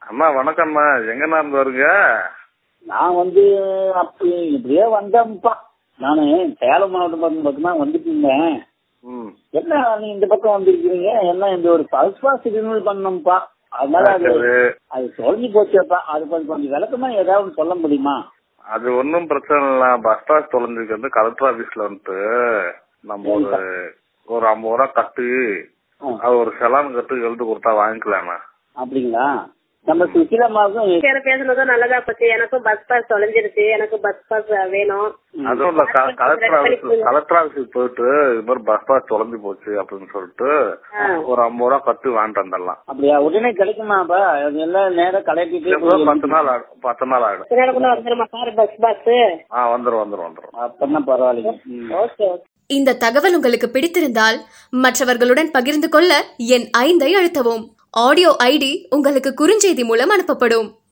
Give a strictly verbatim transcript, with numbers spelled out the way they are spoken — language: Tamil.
அம்மா வணக்கம்மா, எங்கண்ணா இருந்து வருங்க? நான் வந்து அப்படி இப்படியே வந்தேன்ப்பா. நானு சேலம் மாவட்டம் பக்கமா வந்துட்டு இருந்தேன். என்ன நீ இந்த பக்கம் வந்திருக்கிறீங்க? என்ன இந்த ஒரு பல்ஸ் பாஸ் ரினியூவல் பண்ணோம்ப்பா. அதனால அது அது தொலைஞ்சு போச்சுப்பா. அது கொஞ்சம் கொஞ்சம் விளக்கமா ஏதாவது சொல்ல முடியுமா? அது ஒன்னும் பிரச்சனை இல்ல. பஸ் பாஸ் தொலைஞ்சிருக்கு கலெக்டர் ஆபீஸ்ல வந்துட்டு நம்ம ஒரு ஒரு ஐம்பது ரூபா கட்டு அது ஒரு செலான் கட்டு எழுதி கொடுத்தா வாங்கிக்கலாமா? அப்படிங்களா? நம்ம சுசிலமாவுக்கும் பேசுனதும் நல்லதா போச்சு. எனக்கும் பஸ் பாஸ் தொலைஞ்சிருச்சு, எனக்கு பஸ் பாஸ் வேணும். அதுவும் கலெக்டர் ஆபீஸ் கலெக்டர் ஆபீஸுக்கு போயிட்டு இது மாதிரி பஸ் பாஸ் தொலைஞ்சு போச்சு அப்படின்னு சொல்லிட்டு ஒரு ஐம்பது ரூபா கட்டு வாங்கிட்டு வந்துடலாம். அப்படியா? உடனே கிடைக்குமாப்பா? எல்லாம் நேரம் கலெக்டிட்டு பத்து நாள் ஆகும். பத்து நாள் ஆகிடும். வந்துருமா சார் பஸ் பாஸ்? ஆ வந்துரும் வந்துரும் வந்துரும். அப்பன்னா பரவாயில்லைங்க. ஓகே. இந்த தகவல் உங்களுக்கு பிடித்திருந்தால் மற்றவர்களுடன் பகிர்ந்து கொள்ள எண் ஐந்தை அழுத்தவும். ஆடியோ ஐடி உங்களுக்கு குறுஞ்செய்தி மூலம் அனுப்பப்படும்.